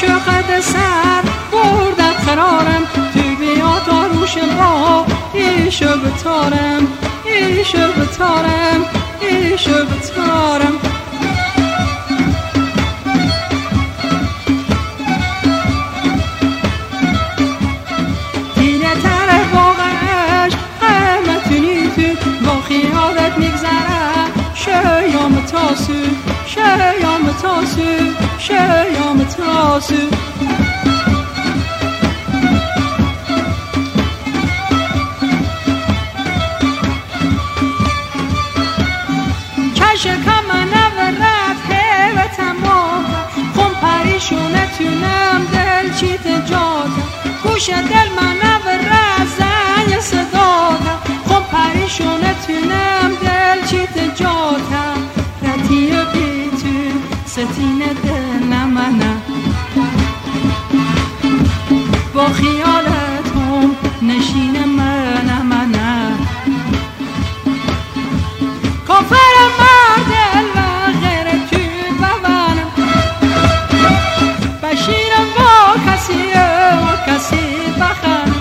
عاشقت سر بردت قرارم تو بیا تا روش با ایشو بتارم ایشو بتارم ایشو بتارم تینه تر باغش همتونی تو با خیالت میگذره شیام تاسو شیام تاسو شیام تاسو شکم نورد حیبتم آقا خون پریشونتونم دل چیت جاتا گوش دل من نورد زنگ صداتا خون پریشونتونم دل چیت جاتا رتی بیتون ستین دل نمنه با خیالت هم نشین من منه کافرم مردل و غیر تو ببنم بشیرم با کسی بخن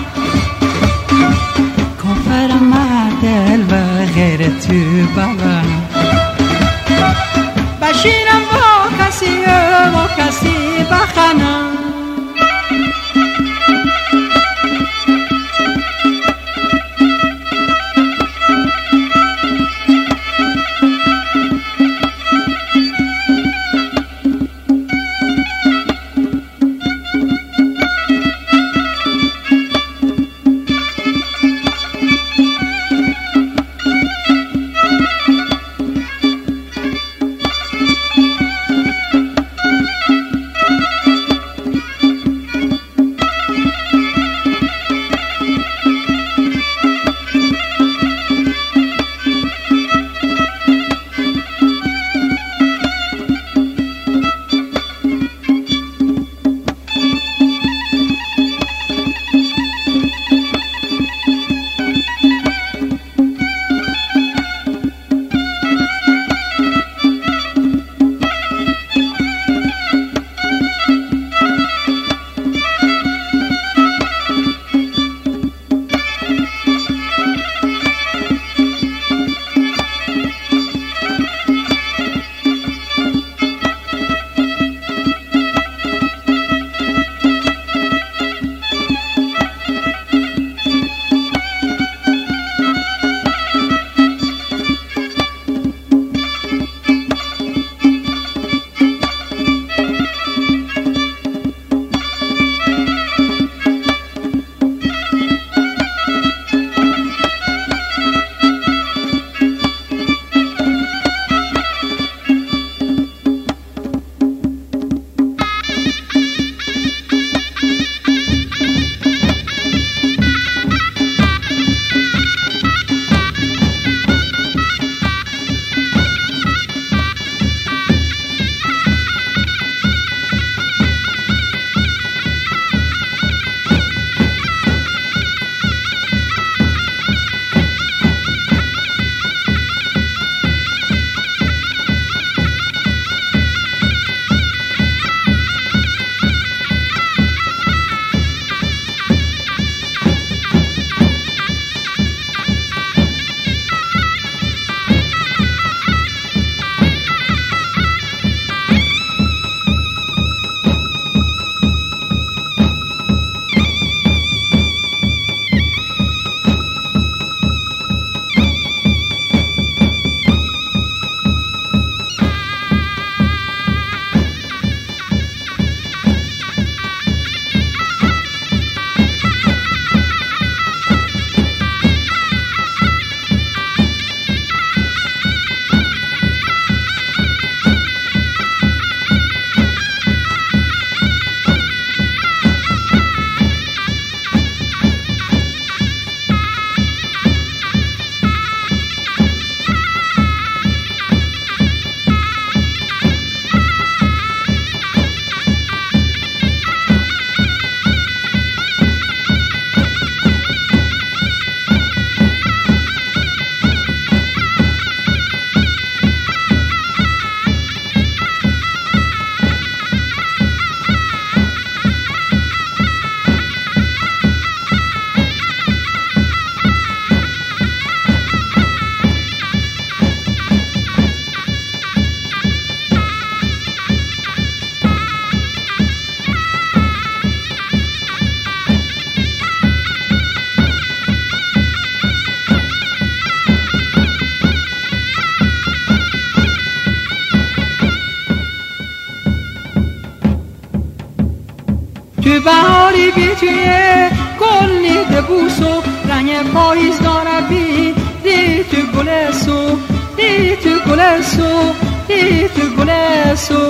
تو بهاری بی توی گل نیده بوسو رنگ پاییز داره بی دی تو گل سو دی تو گل سو دی تو گل سو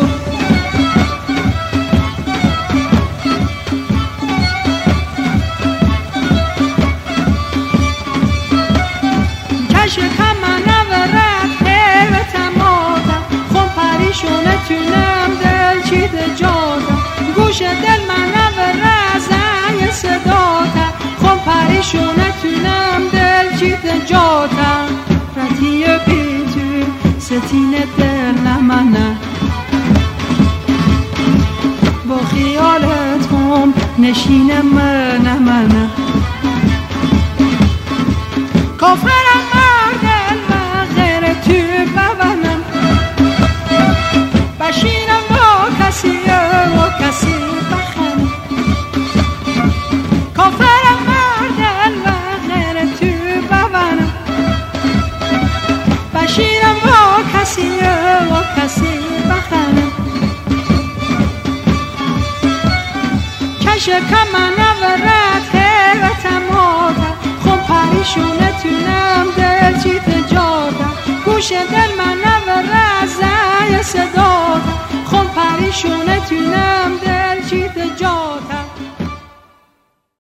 کشکم نورد حیوت مادم خون پریشونه تونم دل چید جادم گوش دل من نورد زنگ صداتم خون پریشونه تونم دل چید جادم رتی بی تو ستین دل نمنه با خیالت هم نشین منه کافرم مردل و غیر تو ببنم بشینم با کسی و کسی بخنم کافرم مردل و غیر تو ببنم بشینم با کسی و کسی بخنم کشکم نورد حیوت مادم خون پریشونه تونم دل چیت جادم گوش دل من نورد زنگ صداتم خون پریشونه